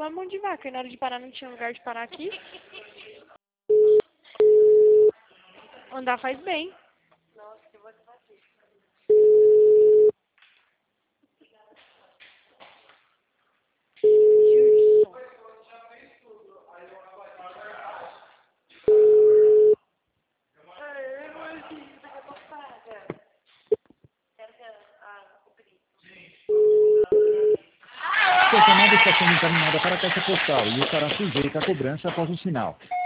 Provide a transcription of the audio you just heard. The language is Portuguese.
Uma mão de vaca, e na hora de parar não tinha lugar de parar aqui. Andar faz bem. Nossa, que você faz isso. Gilson. Sua chamada está sendo encaminhada para a caixa postal e estará sujeita à cobrança após o sinal.